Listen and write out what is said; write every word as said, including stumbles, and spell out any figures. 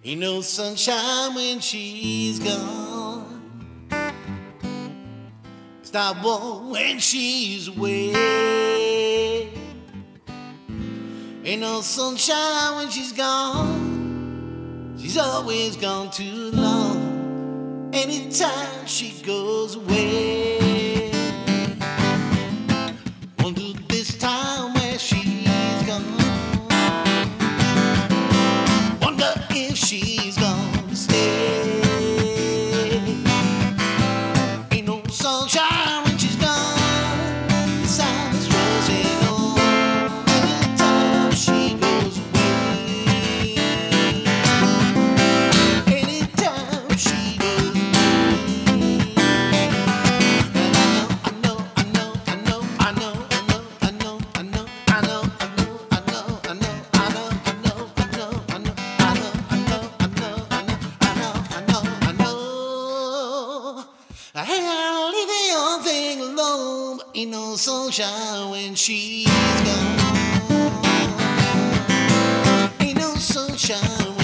Ain't no sunshine when she's gone. It's not warm when she's away. Ain't no sunshine when she's gone. She's always gone too long. Anytime she goes away. Wonder this time where she's gone. Wonder if she's gonna stay. Ain't no sunshine when she's gone. The sun is rising on. Anytime she goes away. Anytime she goes away. I know, I know, I know, I know, I know, I know, I know, I know, I know, I know, I know, I know, I know, I know, I know, I know, I know, I know. I ain't leave the old thing alone, but ain't no sunshine when she's gone. Ain't no sunshine.